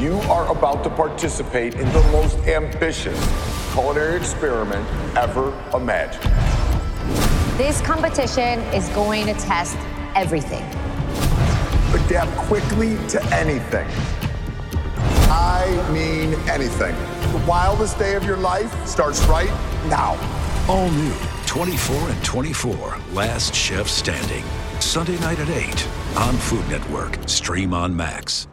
You are about to participate in the most ambitious culinary experiment ever imagined. This competition is going to test everything. Adapt quickly to anything. I mean anything. The wildest day of your life starts right now. All new 24 and 24, Last Chef Standing. Sunday night at 8 on Food Network. Stream on Max.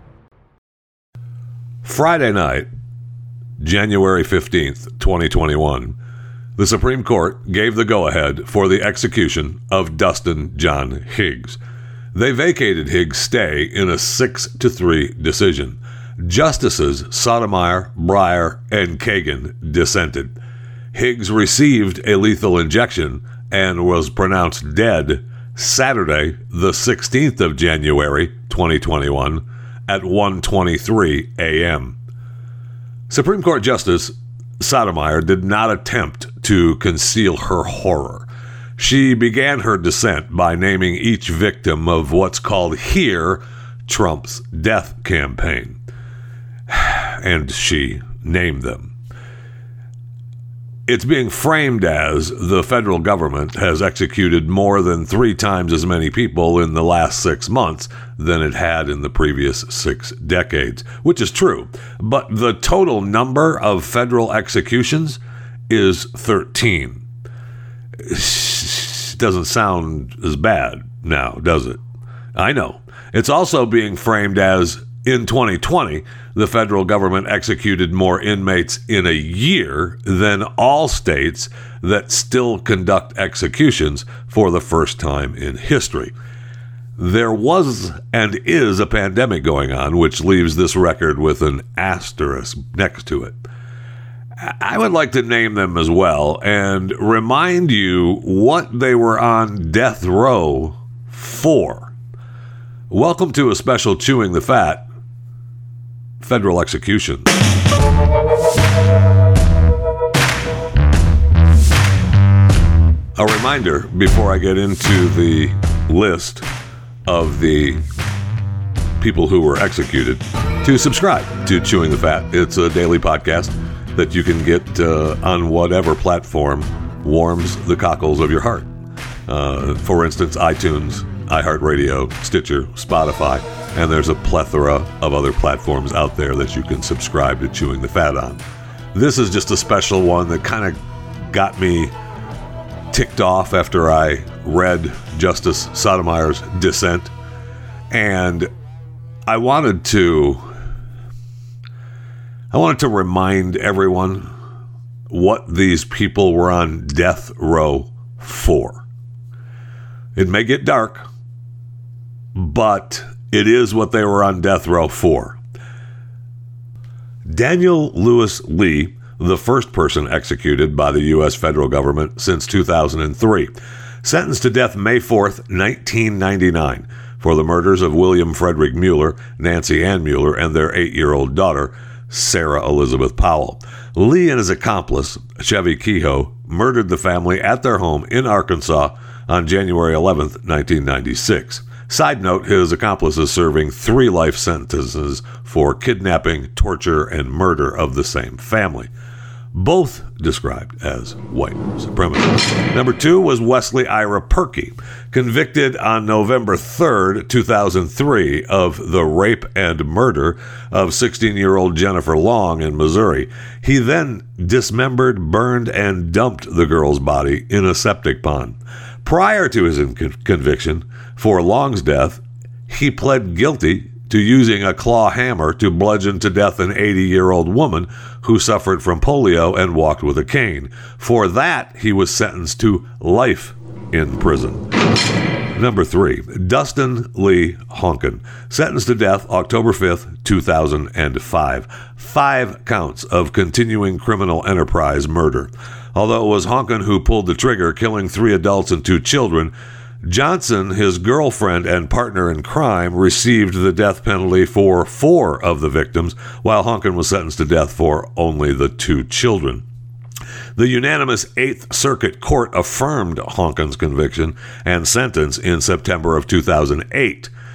Friday night, January 15th, 2021, the Supreme Court gave the go-ahead for the execution of Dustin John Higgs. They vacated Higgs' stay in a 6-3 decision. Justices Sotomayor, Breyer, and Kagan dissented. Higgs received a lethal injection and was pronounced dead Saturday, the 16th of January, 2021, at 1:23 a.m. Supreme Court Justice Sotomayor did not attempt to conceal her horror. She began her dissent by naming each victim of what's called here Trump's death campaign. And she named them. It's being framed as the federal government has executed more than 3 times as many people in the last 6 months than it had in the previous 6 decades, which is true. But the total number of federal executions is 13. It doesn't sound as bad now, does it? I know. It's also being framed as, in 2020, the federal government executed more inmates in a year than all states that still conduct executions for the first time in history. There was and is a pandemic going on, which leaves this record with an asterisk next to it. I would like to name them as well and remind you what they were on death row for. Welcome to a special Chewing the Fat federal execution. A reminder before I get into the list of the people who were executed to subscribe to Chewing the Fat. It's a daily podcast that you can get on whatever platform warms the cockles of your heart. For instance, iTunes, iHeartRadio, Stitcher, Spotify, and there's a plethora of other platforms out there that you can subscribe to Chewing the Fat on. This is just a special one that kind of got me ticked off after I read Justice Sotomayor's dissent, and I wanted to remind everyone what these people were on death row for. It may get dark, but it is what they were on death row for. Daniel Lewis Lee, the first person executed by the U.S. federal government since 2003, sentenced to death May 4th, 1999, for the murders of William Frederick Mueller, Nancy Ann Mueller, and their 8-year-old daughter, Sarah Elizabeth Powell. Lee and his accomplice, Chevy Kehoe, murdered the family at their home in Arkansas on January 11th, 1996. Side note, his accomplice is serving 3 life sentences for kidnapping, torture, and murder of the same family. Both described as white supremacists. Number 2 was Wesley Ira Perkey, convicted on November 3rd, 2003 of the rape and murder of 16-year-old Jennifer Long in Missouri. He then dismembered, burned, and dumped the girl's body in a septic pond. Prior to his conviction for Long's death, he pled guilty to using a claw hammer to bludgeon to death an 80-year-old woman who suffered from polio and walked with a cane. For that, he was sentenced to life in prison. Number 3, Dustin Lee Honken, sentenced to death October 5th, 2005. 5 counts of continuing criminal enterprise murder. Although it was Honken who pulled the trigger, killing 3 adults and 2 children, Johnson, his girlfriend and partner in crime, received the death penalty for 4 of the victims, while Honken was sentenced to death for only the 2 children. The unanimous 8th Circuit Court affirmed Honken's conviction and sentence in September of 2008.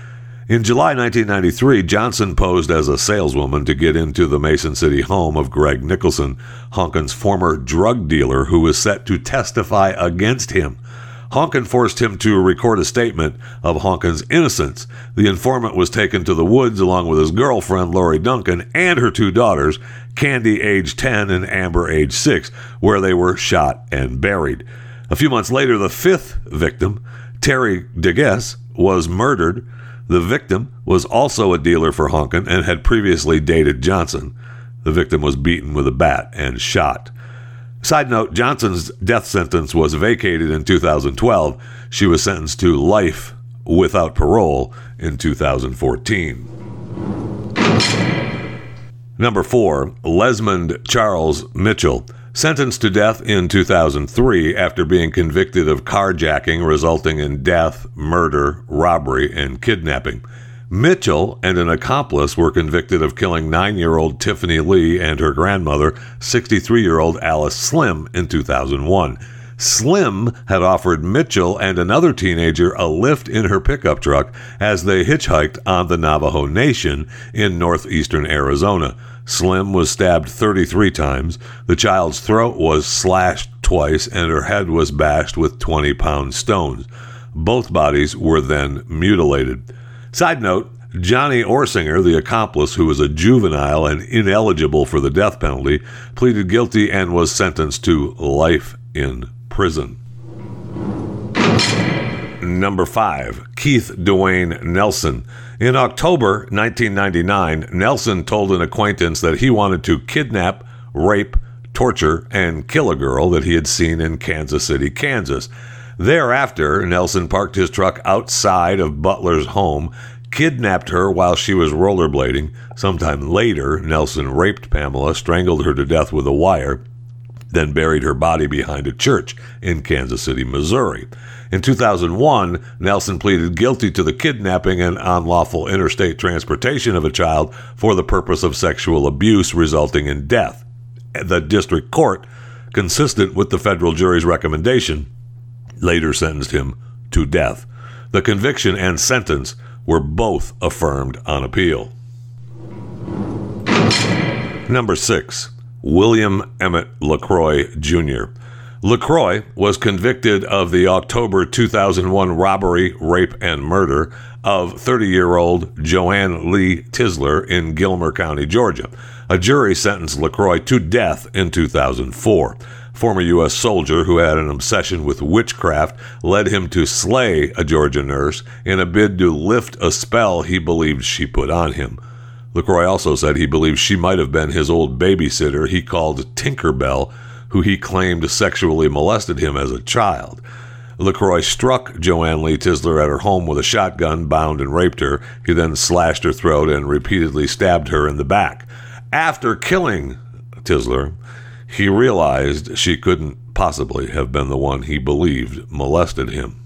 In July 1993, Johnson posed as a saleswoman to get into the Mason City home of Greg Nicholson, Honken's former drug dealer who was set to testify against him. Honken forced him to record a statement of Honken's innocence. The informant was taken to the woods along with his girlfriend, Lori Duncan, and her 2 daughters, Candy, age 10, and Amber, age 6, where they were shot and buried. A few months later, the 5th victim, Terry DeGuess, was murdered. The victim was also a dealer for Honken and had previously dated Johnson. The victim was beaten with a bat and shot. Side note, Johnson's death sentence was vacated in 2012. She was sentenced to life without parole in 2014. Number 4, Lesmond Charles Mitchell, sentenced to death in 2003 after being convicted of carjacking resulting in death, murder, robbery, and kidnapping. Mitchell and an accomplice were convicted of killing 9-year-old Tiffany Lee and her grandmother, 63-year-old Alice Slim, in 2001. Slim had offered Mitchell and another teenager a lift in her pickup truck as they hitchhiked on the Navajo Nation in northeastern Arizona. Slim was stabbed 33 times, the child's throat was slashed twice, and her head was bashed with 20-pound stones. Both bodies were then mutilated. Side note, Johnny Orsinger, the accomplice who was a juvenile and ineligible for the death penalty, pleaded guilty and was sentenced to life in prison. Number 5, Keith Dwayne Nelson. In October 1999, Nelson told an acquaintance that he wanted to kidnap, rape, torture, and kill a girl that he had seen in Kansas City, Kansas. Thereafter, Nelson parked his truck outside of Butler's home, kidnapped her while she was rollerblading. Sometime later, Nelson raped Pamela, strangled her to death with a wire, then buried her body behind a church in Kansas City, Missouri. In 2001, Nelson pleaded guilty to the kidnapping and unlawful interstate transportation of a child for the purpose of sexual abuse resulting in death. The district court, consistent with the federal jury's recommendation, later sentenced him to death. The conviction and sentence were both affirmed on appeal. Number 6, William Emmett LaCroix, Jr. LaCroix was convicted of the October 2001 robbery, rape, and murder of 30-year-old Joanne Lee Tisler in Gilmer County, Georgia. A jury sentenced LaCroix to death in 2004. Former U.S. soldier who had an obsession with witchcraft led him to slay a Georgia nurse in a bid to lift a spell he believed she put on him. LaCroix also said he believed she might have been his old babysitter he called Tinkerbell, who he claimed sexually molested him as a child. LaCroix struck Joanne Lee Tisler at her home with a shotgun, bound and raped her. He then slashed her throat and repeatedly stabbed her in the back. After killing Tisler, he realized she couldn't possibly have been the one he believed molested him.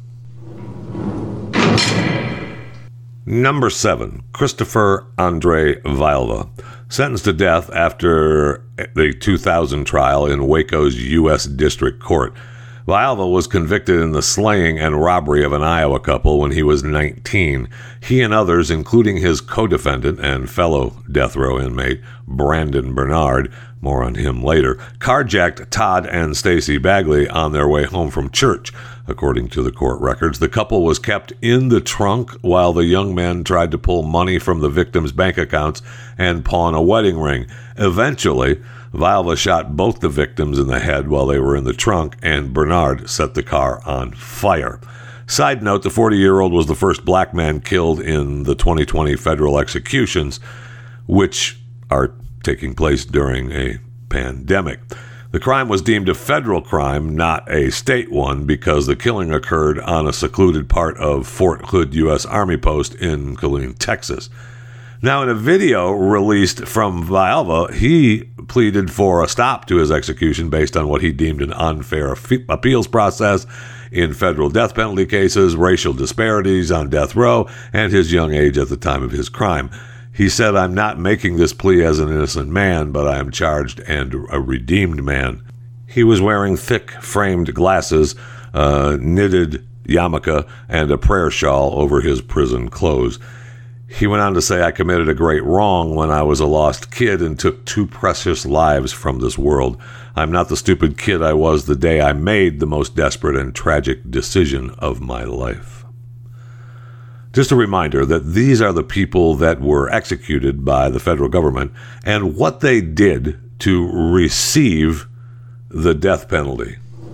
Number 7, Christopher Andre Vilva, sentenced to death after the 2000 trial in Waco's U.S. District Court. Vilva was convicted in the slaying and robbery of an Iowa couple when he was 19. He and others, including his co-defendant and fellow death row inmate, Brandon Bernard, more on him later, carjacked Todd and Stacy Bagley on their way home from church. According to the court records, the couple was kept in the trunk while the young man tried to pull money from the victims' bank accounts and pawn a wedding ring. Eventually, Vilva shot both the victims in the head while they were in the trunk, and Bernard set the car on fire. Side note, the 40-year-old was the first black man killed in the 2020 federal executions, which are taking place during a pandemic. The crime was deemed a federal crime, not a state one, because the killing occurred on a secluded part of Fort Hood U.S. Army Post in Killeen, Texas. Now, in a video released from Vilva, he pleaded for a stop to his execution based on what he deemed an unfair appeals process in federal death penalty cases, racial disparities on death row, and his young age at the time of his crime. He said, "I'm not making this plea as an innocent man, but I am charged and a redeemed man." He was wearing thick framed glasses, knitted yarmulke, and a prayer shawl over his prison clothes. He went on to say, I committed a great wrong when I was a lost kid and took 2 precious lives from this world. I'm not the stupid kid I was the day I made the most desperate and tragic decision of my life. Just a reminder that these are the people that were executed by the federal government and what they did to receive the death penalty.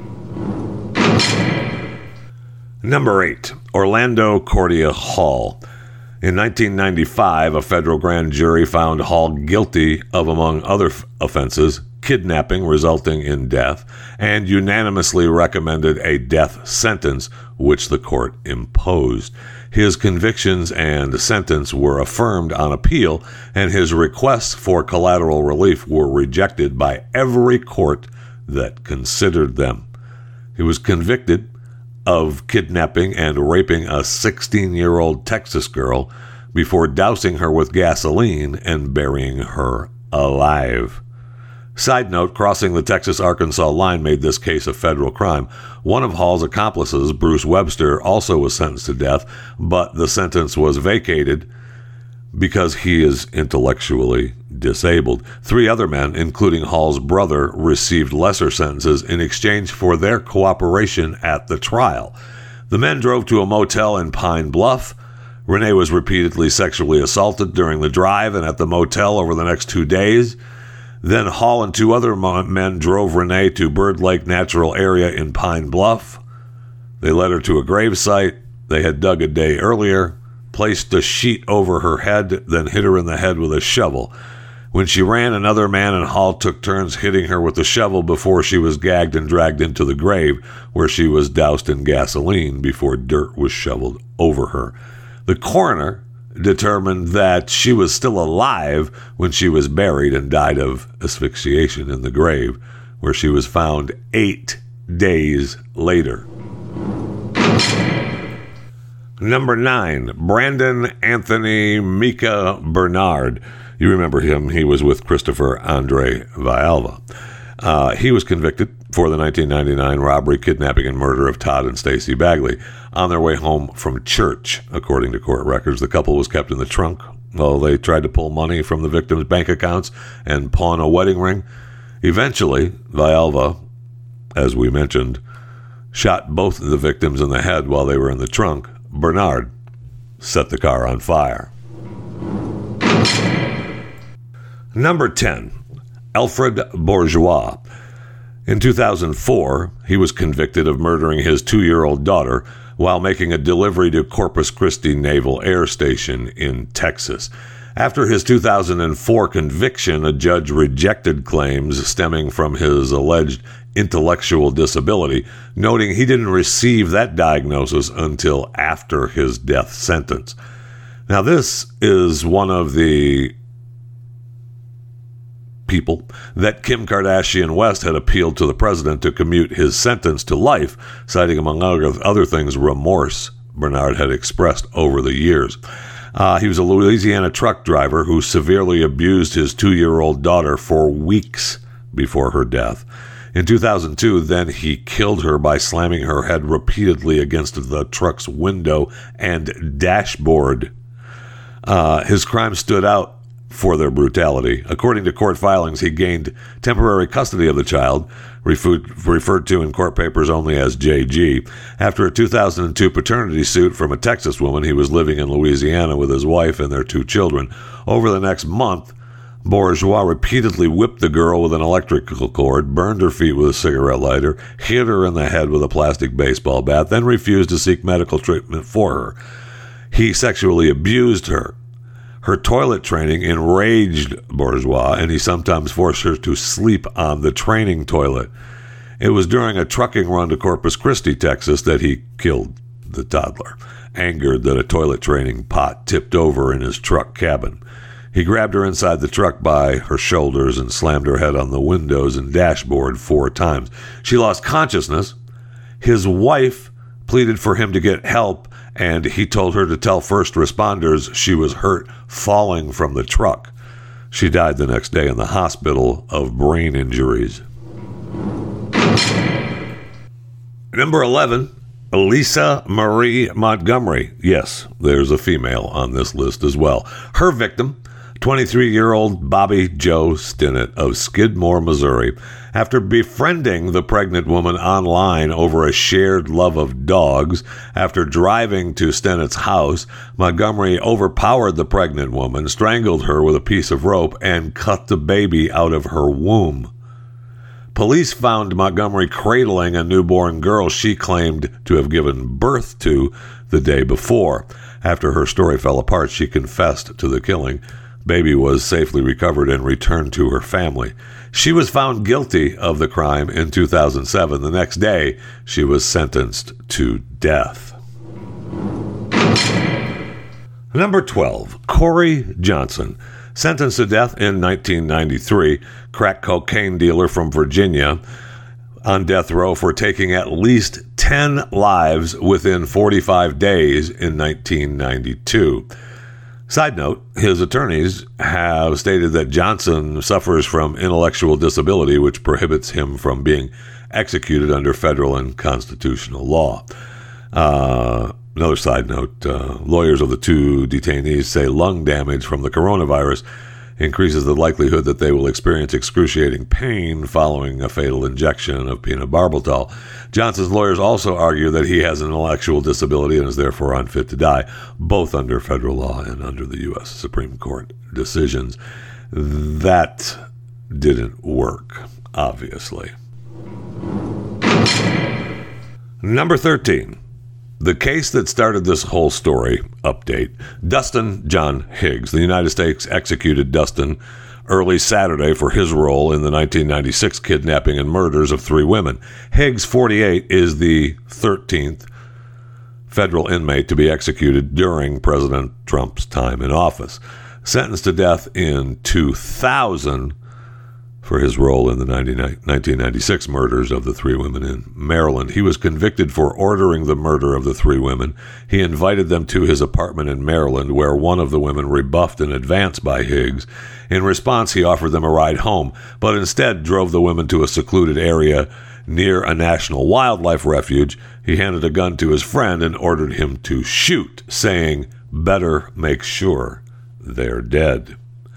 Number 8, Orlando Cordia Hall. In 1995, a federal grand jury found Hall guilty of, among other offenses, kidnapping resulting in death, and unanimously recommended a death sentence, which the court imposed. His convictions and sentence were affirmed on appeal, and his requests for collateral relief were rejected by every court that considered them. He was convicted of kidnapping and raping a 16-year-old Texas girl before dousing her with gasoline and burying her alive. Side note, crossing the Texas-Arkansas line made this case a federal crime. One of Hall's accomplices, Bruce Webster, also was sentenced to death, but the sentence was vacated because he is intellectually disabled. 3 other men, including Hall's brother, received lesser sentences in exchange for their cooperation at the trial. The men drove to a motel in Pine Bluff. Renee was repeatedly sexually assaulted during the drive and at the motel over the next 2 days. Then Hall and 2 other men drove Renee to Bird Lake Natural Area in Pine Bluff. They led her to a grave site they had dug a day earlier, placed a sheet over her head, then hit her in the head with a shovel. When she ran, another man and Hall took turns hitting her with the shovel before she was gagged and dragged into the grave, where she was doused in gasoline before dirt was shoveled over her. The coroner determined that she was still alive when she was buried and died of asphyxiation in the grave, where she was found 8 days later. Number 9, Brandon Anthony Mika Bernard. You remember him. He was with Christopher Andre Villalba. He was convicted for the 1999 robbery, kidnapping, and murder of Todd and Stacy Bagley. On their way home from church, according to court records, the couple was kept in the trunk while they tried to pull money from the victims' bank accounts and pawn a wedding ring. Eventually, Villalba, as we mentioned, shot both of the victims in the head while they were in the trunk. Bernard set the car on fire. Number 10, Alfred Bourgeois. In 2004, he was convicted of murdering his 2-year-old daughter while making a delivery to Corpus Christi Naval Air Station in Texas. After his 2004 conviction, a judge rejected claims stemming from his alleged intellectual disability, noting he didn't receive that diagnosis until after his death sentence. Now, this is one of the people that Kim Kardashian West had appealed to the president to commute his sentence to life, citing, among other things, remorse Bernard had expressed over the years. He was a Louisiana truck driver who severely abused his 2-year-old daughter for weeks before her death. In 2002, then he killed her by slamming her head repeatedly against the truck's window and dashboard. His crime stood out for their brutality. According to court filings, he gained temporary custody of the child, referred to in court papers only as JG. After a 2002 paternity suit from a Texas woman, he was living in Louisiana with his wife and their 2 children. Over the next month, Bourgeois repeatedly whipped the girl with an electrical cord, burned her feet with a cigarette lighter, hit her in the head with a plastic baseball bat, then refused to seek medical treatment for her. He sexually abused her. Her toilet training enraged Bourgeois, and he sometimes forced her to sleep on the training toilet. It was during a trucking run to Corpus Christi, Texas, that he killed the toddler, angered that a toilet training pot tipped over in his truck cabin. He grabbed her inside the truck by her shoulders and slammed her head on the windows and dashboard 4 times. She lost consciousness. His wife pleaded for him to get help, and he told her to tell first responders she was hurt falling from the truck. She died the next day in the hospital of brain injuries. Number 11, Lisa Marie Montgomery. Yes, there's a female on this list as well. Her victim, 23-year-old Bobby Joe Stinnett of Skidmore, Missouri. After befriending the pregnant woman online over a shared love of dogs, after driving to Stinnett's house, Montgomery overpowered the pregnant woman, strangled her with a piece of rope, and cut the baby out of her womb. Police found Montgomery cradling a newborn girl she claimed to have given birth to the day before. After her story fell apart, she confessed to the killing. Baby was safely recovered and returned to her family. She was found guilty of the crime in 2007. The next day, she was sentenced to death. Number 12, Corey Johnson. Sentenced to death in 1993, crack cocaine dealer from Virginia, on death row for taking at least 10 lives within 45 days in 1992. Side note, his attorneys have stated that Johnson suffers from intellectual disability, which prohibits him from being executed under federal and constitutional law. Another side note, lawyers of the two detainees say lung damage from the coronavirus increases the likelihood that they will experience excruciating pain following a fatal injection of pentobarbital. Johnson's lawyers also argue that he has an intellectual disability and is therefore unfit to die, both under federal law and under the U.S. Supreme Court decisions. That didn't work, obviously. Number 13. The case that started this whole story update, Dustin John Higgs. The United States executed Dustin early Saturday for his role in the 1996 kidnapping and murders of 3 women. Higgs, 48, is the 13th federal inmate to be executed during President Trump's time in office. Sentenced to death in 2000 for his role in the 1996 murders of the 3 women in Maryland. He was convicted for ordering the murder of the 3 women. He invited them to his apartment in Maryland, where one of the women rebuffed an advance by Higgs. In response, he offered them a ride home, but instead drove the women to a secluded area near a national wildlife refuge. He handed a gun to his friend and ordered him to shoot, saying, "Better make sure they're dead."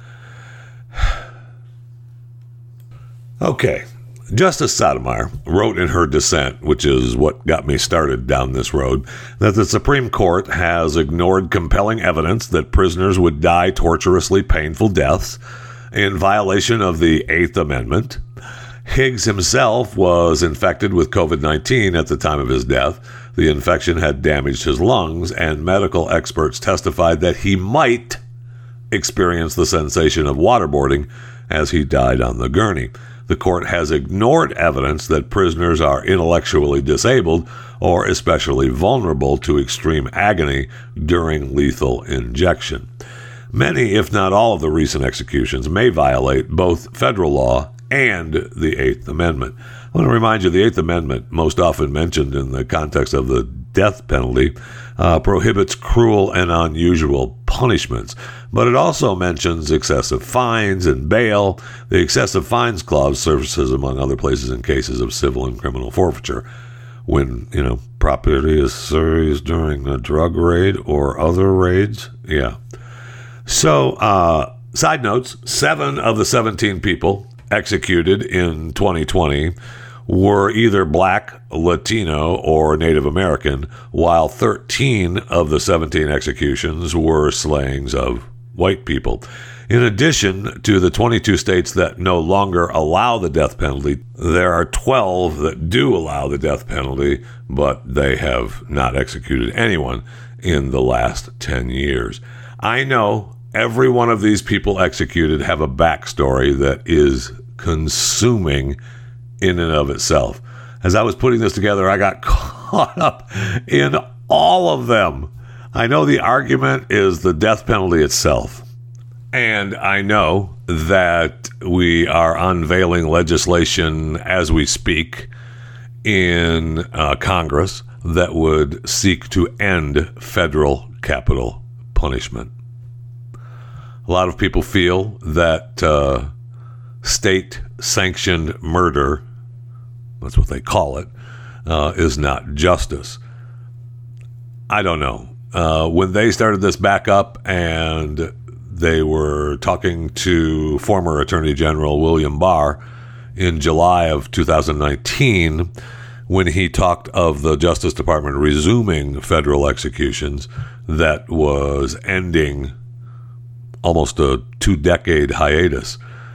Okay, Justice Sotomayor wrote in her dissent, which is what got me started down this road, that the Supreme Court has ignored compelling evidence that prisoners would die torturously painful deaths in violation of the Eighth Amendment. Higgs himself was infected with COVID-19 at the time of his death. The infection had damaged his lungs, and medical experts testified that he might experience the sensation of waterboarding as he died on the gurney. The court has ignored evidence that prisoners are intellectually disabled or especially vulnerable to extreme agony during lethal injection. Many, if not all, of the recent executions may violate both federal law and the Eighth Amendment. I want to remind you, the Eighth Amendment, most often mentioned in the context of the death penalty, prohibits cruel and unusual punishments, but it also mentions excessive fines and bail. The excessive fines clause surfaces, among other places, in cases of civil and criminal forfeiture. When, property is seized during a drug raid or other raids. Yeah. So, side notes, 7 of the 17 people executed in 2020 were either Black, Latino, or Native American, while 13 of the 17 executions were slayings of white people. In addition to the 22 states that no longer allow the death penalty, there are 12 that do allow the death penalty, but they have not executed anyone in the last 10 years. I know every one of these people executed have a backstory that is consuming in and of itself. As I was putting this together, I got caught up in all of them. I know the argument is the death penalty itself. And I know that we are unveiling legislation as we speak in Congress that would seek to end federal capital punishment. A lot of people feel that state-sanctioned murder, that's what they call it, is not justice. I don't know. When they started this back up and they were talking to former Attorney General William Barr in July of 2019, when he talked of the Justice Department resuming federal executions, that was ending almost a 2-decade hiatus.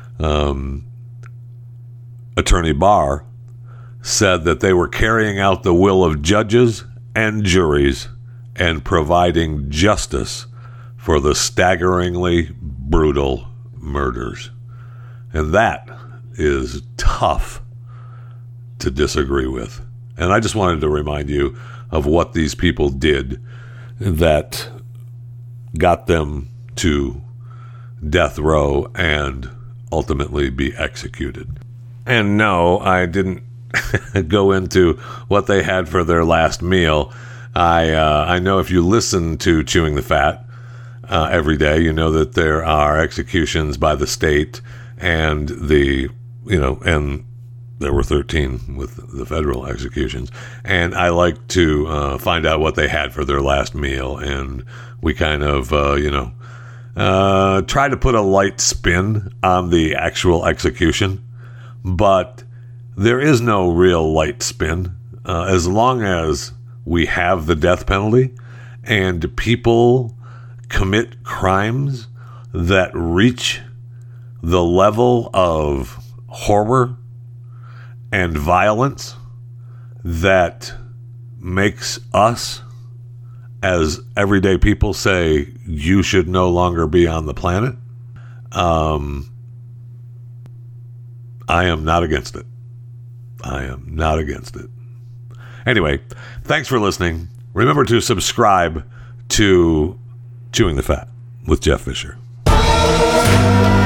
Attorney Barr said that they were carrying out the will of judges and juries and providing justice for the staggeringly brutal murders. And that is tough to disagree with. And I just wanted to remind you of what these people did that got them to death row and ultimately be executed. And no, I didn't go into what they had for their last meal. I know if you listen to Chewing the Fat every day, you know that there are executions by the state and and there were 13 with the federal executions. And I like to find out what they had for their last meal. And we kind of, try to put a light spin on the actual execution. But there is no real light spin. As long as we have the death penalty and people commit crimes that reach the level of horror and violence that makes us as everyday people say you should no longer be on the planet, I am not against it. I am not against it. Anyway, thanks for listening. Remember to subscribe to Chewing the Fat with Jeff Fisher.